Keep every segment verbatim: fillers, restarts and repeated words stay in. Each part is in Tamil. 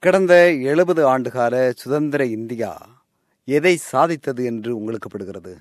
கடந்த எழுபது ஆண்டுகால சுதந்திர இந்தியா எதை சாதித்தது என்று உங்களுக்கு படுகிறது?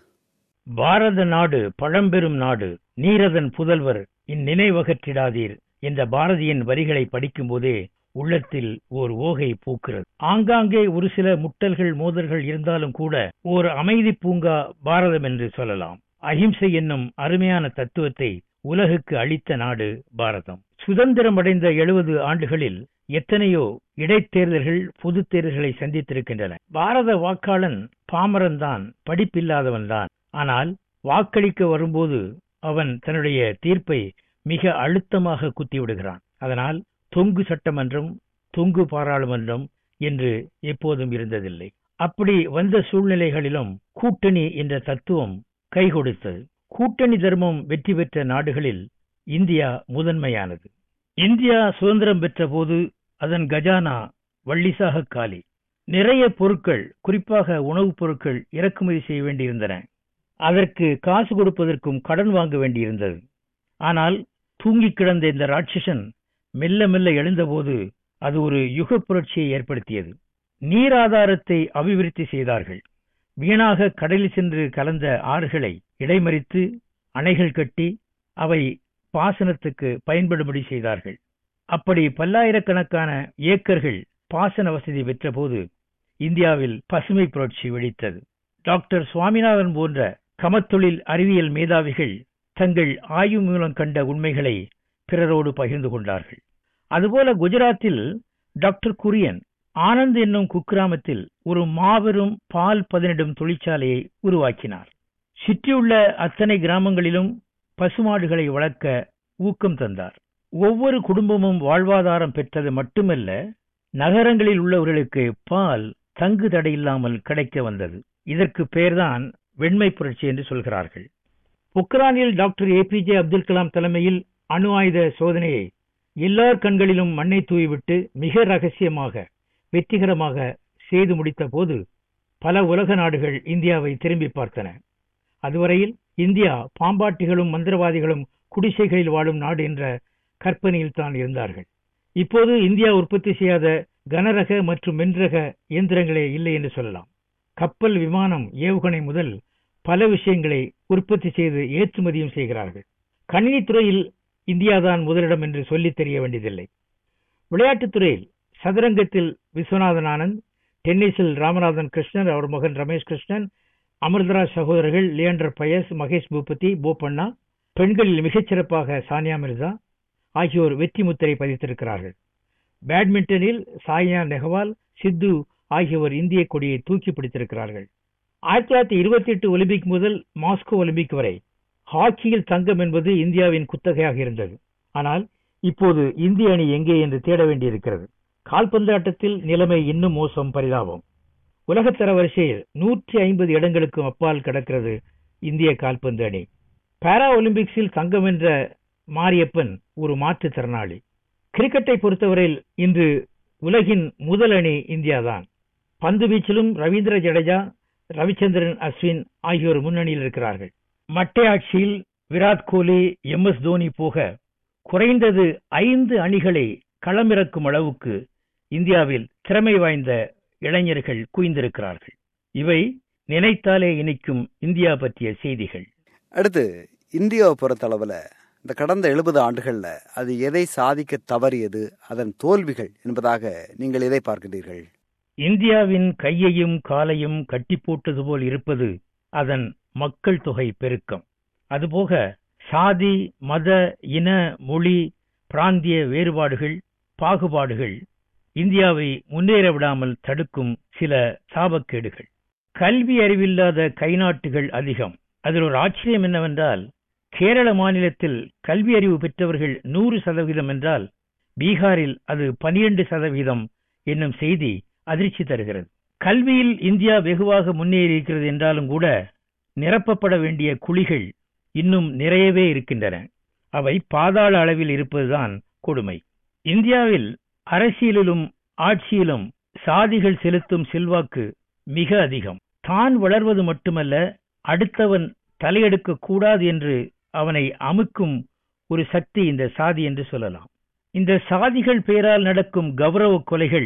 பாரத நாடு பழம்பெரும் நாடு, நீரதன் புதல்வர் இந்நினைவகற்றிடாதீர் என்ற பாரதியின் வரிகளை படிக்கும் போதே உள்ளத்தில் ஓர் ஓகை பூக்கிறது. ஆங்காங்கே ஒரு சில முட்டல்கள் மோதல்கள் இருந்தாலும் கூட ஓர் அமைதி பூங்கா பாரதம் என்று சொல்லலாம். அஹிம்சை என்னும் அருமையான தத்துவத்தை உலகுக்கு அளித்த நாடு பாரதம். சுதந்திரம் அடைந்த எழுபது ஆண்டுகளில் எத்தனையோ இடைத்தேர்தல்கள் பொது தேர்தல்களை சந்தித்திருக்கின்றன. பாரத வாக்காளன் பாமரன் தான், படிப்பில்லாதவன் தான். ஆனால் வாக்களிக்க வரும்போது அவன் தன்னுடைய தீர்ப்பை மிக அழுத்தமாக குத்திவிடுகிறான். அதனால் தொங்கு சட்டமன்றம், தொங்கு பாராளுமன்றம் என்று எப்போதும் இருந்ததில்லை. அப்படி வந்த சூழ்நிலைகளிலும் கூட்டணி என்ற தத்துவம் கை கொடுத்தது. கூட்டணி தர்மம் வெற்றி பெற்ற நாடுகளில் இந்தியா முதன்மையானது. இந்தியா சுதந்திரம் பெற்ற போது அதன் கஜானா வள்ளிசாக காலி. நிறைய பொருட்கள், குறிப்பாக உணவுப் பொருட்கள் இறக்குமதி செய்ய வேண்டியிருந்தன. அதற்கு காசு கொடுப்பதற்கும் கடன் வாங்க வேண்டியிருந்தது. ஆனால் தூங்கி கிடந்த இந்த ராட்சசன் மெல்ல மெல்ல எழுந்தபோது அது ஒரு யுக புரட்சியை ஏற்படுத்தியது. நீர் ஆதாரத்தை அபிவிருத்தி செய்தார்கள். வீணாக கடலில் சென்று கலந்த ஆறுகளை இடைமறித்து அணைகள் கட்டி அவை பாசனத்துக்கு பயன்படும்படி செய்தார்கள். அப்படி பல்லாயிரக்கணக்கான ஏக்கர்கள் பாசன வசதி பெற்ற போது இந்தியாவில் பசுமை புரட்சி வெடித்தது. டாக்டர் சுவாமிநாதன் போன்ற கமத்தொழில் அறிவியல் மேதாவிகள் தங்கள் ஆய்வு மூலம் கண்ட உண்மைகளை பிறரோடு பகிர்ந்து கொண்டார்கள். அதுபோல குஜராத்தில் டாக்டர் குரியன் ஆனந்த் என்னும் குக்கிராமத்தில் ஒரு மாபெரும் பால் பதனிடும் தொழிற்சாலையை உருவாக்கினார். சுற்றியுள்ள அத்தனை கிராமங்களிலும் பசுமாடுகளை வளர்க்க ஊக்கம் தந்தார். ஒவ்வொரு குடும்பமும் வாழ்வாதாரம் பெற்றது மட்டுமல்ல, நகரங்களில் உள்ளவர்களுக்கு பால் தங்கு தடையில்லாமல் கிடைக்க வந்தது. இதற்கு பெயர்தான் வெண்மை புரட்சி என்று சொல்கிறார்கள். பொக்ரானில் doctor A P J Abdul Kalam தலைமையில் அணு ஆயுத சோதனையை எல்லார் கண்களிலும் மண்ணை தூவிவிட்டு மிக ரகசியமாக வெற்றிகரமாக செய்து முடித்த போது பல உலக நாடுகள் இந்தியாவை திரும்பி பார்த்தன. அதுவரையில் இந்தியா பாம்பாட்டிகளும் மந்திரவாதிகளும் குடிசைகளில் வாழும் நாடு என்ற கற்பனையில் தான் இருந்தார்கள். இப்போது இந்தியா உற்பத்தி செய்யாத கனரக மற்றும் மென்ரக இயந்திரங்களே இல்லை என்று சொல்லலாம். கப்பல், விமானம், ஏவுகணை முதல் பல விஷயங்களை உற்பத்தி செய்து ஏற்றுமதியும் செய்கிறார்கள். கணினித்துறையில் இந்தியாதான் முதலிடம் என்று சொல்லித் தெரிய வேண்டியதில்லை. விளையாட்டுத் துறையில் சதுரங்கத்தில் விஸ்வநாதன் ஆனந்த், டென்னிஸில் ராமநாதன் கிருஷ்ணன், அவர் மகன் ரமேஷ் கிருஷ்ணன், அமிர்தராஜ் சகோதரர்கள் லியாண்டர் பயஸ், மகேஷ் பூபதி, போபண்ணா, பெண்களில் மிகச்சிறப்பாக சானியா மிர்சா ஆகியோர் வெற்றி முத்திரை பதித்திருக்கிறார்கள். பேட்மிண்டனில் சாய்னா நெஹ்வால், சித்து ஆகியோர் இந்திய கொடியை தூக்கி பிடித்திருக்கிறார்கள். ஆயிரத்தி தொள்ளாயிரத்தி இருபத்தி எட்டு ஒலிம்பிக் முதல் மாஸ்கோ ஒலிம்பிக் வரை ஹாக்கியில் தங்கம் என்பது இந்தியாவின் குத்தகையாக இருந்தது. ஆனால் இப்போது இந்திய அணி எங்கே என்று தேட வேண்டியிருக்கிறது. கால்பந்தாட்டத்தில் நிலைமை இன்னும் மோசம், பரிதாபம். உலகத்தர வரிசையில் நூற்றி ஐம்பது இடங்களுக்கும் அப்பால் கிடக்கிறது இந்திய கால்பந்து அணி. பாரா ஒலிம்பிக்ஸில் தங்கம் வென்ற மாரியப்பன் ஒரு மாற்றுத்திறனாளி. கிரிக்கெட்டை பொறுத்தவரையில் இன்று உலகின் முதல் அணி இந்தியாதான். பந்து வீச்சிலும் ரவீந்திர ஜடேஜா, ரவிச்சந்திரன் அஸ்வின் ஆகியோர் முன்னணியில் இருக்கிறார்கள். மட்டை ஆட்சியில் விராட் கோலி, எம் எஸ் தோனி போக குறைந்தது ஐந்து அணிகளை களமிறக்கும் அளவுக்கு இந்தியாவில் திறமை வாய்ந்த இளைஞர்கள் குவிந்திருக்கிறார்கள். இவை நினைத்தாலே இனிக்கும் இந்தியா பற்றிய செய்திகள். அடுத்து, இந்தியாவை பொறுத்தளவில் இந்த கடந்த எழுபது ஆண்டுகள்ல அது எதை சாதிக்க தவறியது, அதன் தோல்விகள் என்பதாக நீங்கள் எதை பார்க்கிறீர்கள்? இந்தியாவின் கையையும் காலையும் கட்டி போட்டது போல் இருப்பது அதன் மக்கள் தொகை பெருக்கம். அதுபோக சாதி, மத, இன, மொழி, பிராந்திய வேறுபாடுகள், பாகுபாடுகள் இந்தியாவை முன்னேற விடாமல் தடுக்கும் சில சாபக்கேடுகள். கல்வி அறிவில்லாத கைநாட்டுகள் அதிகம். அதில் ஒரு ஆச்சரியம் என்னவென்றால், கேரள மாநிலத்தில் கல்வி அறிவு பெற்றவர்கள் நூறு சதவீதம் என்றால் பீகாரில் அது பனிரெண்டு சதவீதம் என்னும் செய்தி அதிர்ச்சி தருகிறது. கல்வியில் இந்தியா வெகுவாக முன்னேறி இருக்கிறது என்றாலும் கூட நிரப்பப்பட வேண்டிய குழிகள் இன்னும் நிறையவே இருக்கின்றன. அவை பாதாள அளவில் இருப்பதுதான் கொடுமை. இந்தியாவில் அரசியலிலும் ஆட்சியிலும் சாதிகள் செலுத்தும் செல்வாக்கு மிக அதிகம். தான் வளர்வது மட்டுமல்ல, அடுத்தவன் தலையெடுக்க கூடாது என்று அவனை அமுக்கும் ஒரு சக்தி இந்த சாதி என்று சொல்லலாம். இந்த சாதிகள் பெயரால் நடக்கும் கௌரவ கொலைகள்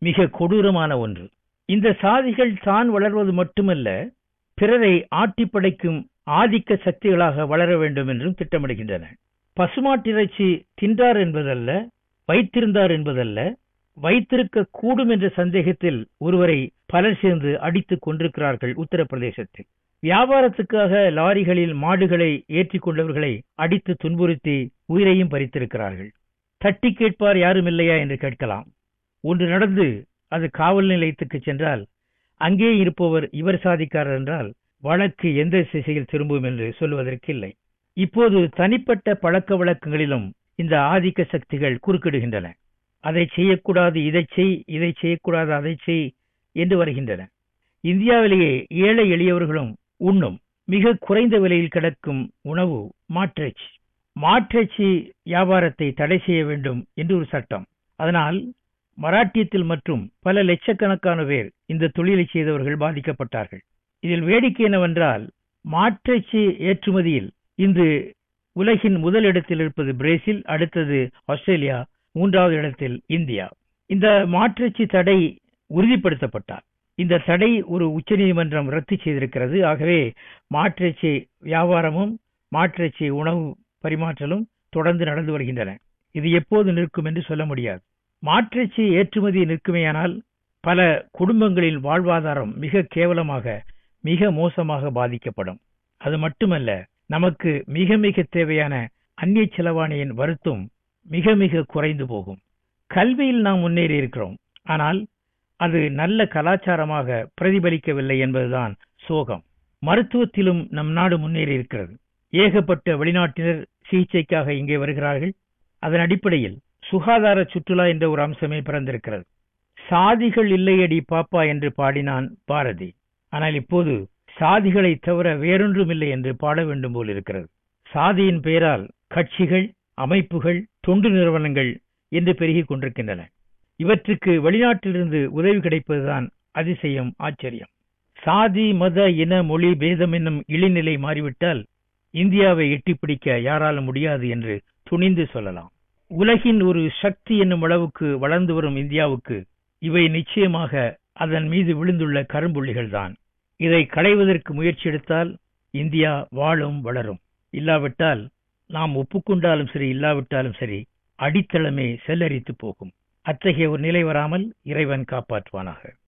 மிக கொடூரமான ஒன்று. இந்த சாதிகள் தான் வளர்வது மட்டுமல்ல, பிறரை ஆட்டி படைக்கும் ஆதிக்க சக்திகளாக வளர வேண்டும் என்றும் திட்டமிடுகின்றன. பசுமாட்டிறைச்சி தின்றார் என்பதல்ல, வைத்திருந்தார் என்பதல்ல, வைத்திருக்க கூடும் என்ற சந்தேகத்தில் ஒருவரை பலர் சேர்ந்து அடித்துக் கொண்டிருக்கிறார்கள் உத்தரப்பிரதேசத்தில். வியாபாரத்துக்காக லாரிகளில் மாடுகளை ஏற்றிக் கொண்டவர்களை அடித்து துன்புறுத்தி உயிரையும் பறித்திருக்கிறார்கள். தட்டி கேட்பார் யாரும் இல்லையா என்று கேட்கலாம். ஒன்று நடந்து அது காவல் நிலையத்துக்கு சென்றால் அங்கே இருப்பவர் இவர் சாதிக்காரர் என்றால் வழக்கு எந்த திசையில் திரும்பும் என்று சொல்வதற்கு இல்லை. இப்போது தனிப்பட்ட பழக்க வழக்கங்களிலும் இந்த ஆதிக்க சக்திகள் குறுக்கிடுகின்றன. அதை செய்யக்கூடாது, இதை செய், இதை செய்யக்கூடாது, அதை செய் என்று வருகின்றன. இந்தியாவிலேயே ஏழை எளியவர்களும் உண்ணும் மிக குறைந்த விலையில் கிடக்கும் உணவு மாட்டிறைச்சி. மாட்டிறைச்சி வியாபாரத்தை தடை செய்ய வேண்டும் என்று ஒரு சட்டம். அதனால் மராட்டியத்தில் மற்றும் பல லட்சக்கணக்கான பேர் இந்த தொழிலை செய்தவர்கள் பாதிக்கப்பட்டார்கள். இதில் வேடிக்கை என்னவென்றால், மாட்டிறைச்சி ஏற்றுமதியில் இன்று உலகின் முதல் இடத்தில் இருப்பது பிரேசில், அடுத்தது ஆஸ்திரேலியா, மூன்றாவது இடத்தில் இந்தியா. இந்த மாட்டிறைச்சி தடை உறுதிப்படுத்தப்பட்டார். இந்த தடை ஒரு உச்சநீதிமன்றம் ரத்து செய்திருக்கிறது. ஆகவே மாட்டிறைச்சி வியாபாரமும் மாட்டிறைச்சி உணவு பரிமாற்றலும் தொடர்ந்து நடந்து வருகின்றன. இது எப்போது நிற்கும் என்று சொல்ல முடியாது. மாட்டிறைச்சி ஏற்றுமதி நிற்குமேயானால் பல குடும்பங்களின் வாழ்வாதாரம் மிக கேவலமாக, மிக மோசமாக பாதிக்கப்படும். அது மட்டுமல்ல, நமக்கு மிக மிக தேவையான அந்நிய செலவாணியின் வருத்தம் மிக மிக குறைந்து போகும். கல்வியில் நாம் முன்னேறி இருக்கிறோம், ஆனால் அது நல்ல கலாச்சாரமாக பிரதிபலிக்கவில்லை என்பதுதான் சோகம். மருத்துவத்திலும் நம் நாடு முன்னேறி இருக்கிறது. ஏகப்பட்ட வெளிநாட்டினர் சிகிச்சைக்காக இங்கே வருகிறார்கள். அதன் அடிப்படையில் சுகாதார சுற்றுலா என்ற ஒரு அம்சமே பிறந்திருக்கிறது. சாதிகள் இல்லையடி பாப்பா என்று பாடினான் பாரதி. ஆனால் இப்போது சாதிகளை தவிர வேறொன்றும் இல்லை என்று பாட வேண்டும் போல் இருக்கிறது. சாதியின் பெயரால் கட்சிகள், அமைப்புகள், தொண்டு நிறுவனங்கள் என்று பெருகிக் கொண்டிருக்கின்றன. இவற்றுக்கு வெளிநாட்டிலிருந்து உதவி கிடைப்பதுதான் அதிசயம், ஆச்சரியம். சாதி, மத, இன, மொழி பேதம் என்னும் இழிநிலை மாறிவிட்டால் இந்தியாவை எட்டிப்பிடிக்க யாராலும் முடியாது என்று துணிந்து சொல்லலாம். உலகின் ஒரு சக்தி என்னும் அளவுக்கு வளர்ந்து வரும் இந்தியாவுக்கு இவை நிச்சயமாக அதன் மீது விழுந்துள்ள கரும்புள்ளிகள்தான். இதை களைவதற்கு முயற்சி எடுத்தால் இந்தியா வாழும், வளரும். இல்லாவிட்டால் நாம் ஒப்புக்கொண்டாலும் சரி, இல்லாவிட்டாலும் சரி, அடித்தளமே செல்லரித்து போகும். அத்தகைய ஒரு நிலை வராமல் இறைவன் காப்பாற்றுவானாக.